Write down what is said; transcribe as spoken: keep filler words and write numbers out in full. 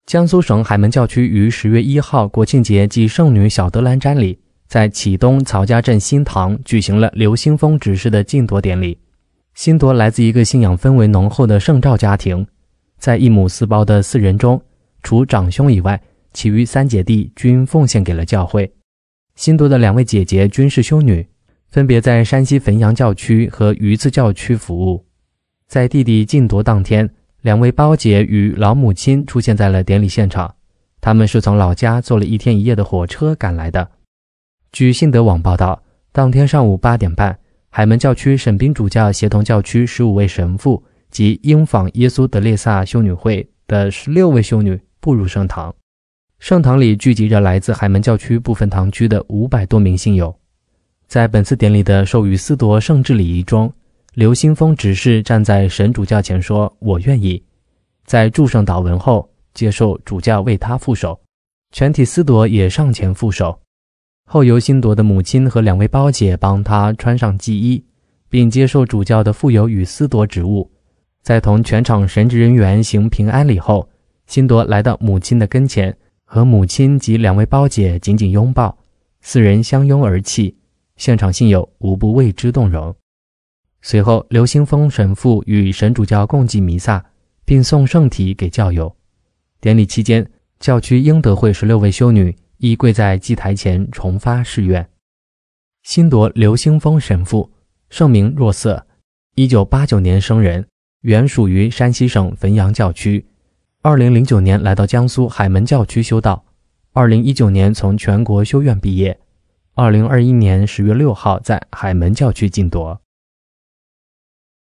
江苏省海门教区于十月一号国庆节暨圣女小德兰瞻礼，在启东曹家镇新堂举行了刘兴峰执事的晋铎典礼。辛铎来自一个信仰氛围浓厚的圣召家庭，在一母四胞的四人中，除长兄以外，其余三姐弟均奉献给了教会。辛铎的两位姐姐均是修女，分别在山西汾阳教区和榆次教区服务。在弟弟晋铎当天，两位胞姐与老母亲出现在了典礼现场，他们是从老家坐了一天一夜的火车赶来的。据信德网报道，当天上午八点半，海门教区沈彬主教协同教区十五位神父及英访耶稣德列萨修女会的十六位修女步入圣堂。圣堂里聚集着来自海门教区部分堂区的五百多名信友。在本次典礼的授予司铎圣制礼仪中，刘兴峰执事站在神主教前说：“我愿意。”在祝圣祷文后，接受主教为他覆手，全体司铎也上前覆手。后由辛铎的母亲和两位胞姐帮他穿上祭衣，并接受主教的傅油与司铎职务。在同全场神职人员行平安礼后，辛铎来到母亲的跟前，和母亲及两位胞姐紧紧拥抱，四人相拥而泣，现场信友无不为之动容。随后，刘兴峰神父与神主教共祭弥撒，并送圣体给教友。典礼期间，教区英德会十六位修女亦跪在祭台前重发誓愿。辛铎刘兴峰神父，圣名若瑟，一九八九年生人，原属于山西省汾阳教区。二零零九年来到江苏海门教区修道，二零一九年从全国修院毕业，二零二一年十月六号在海门教区晋铎。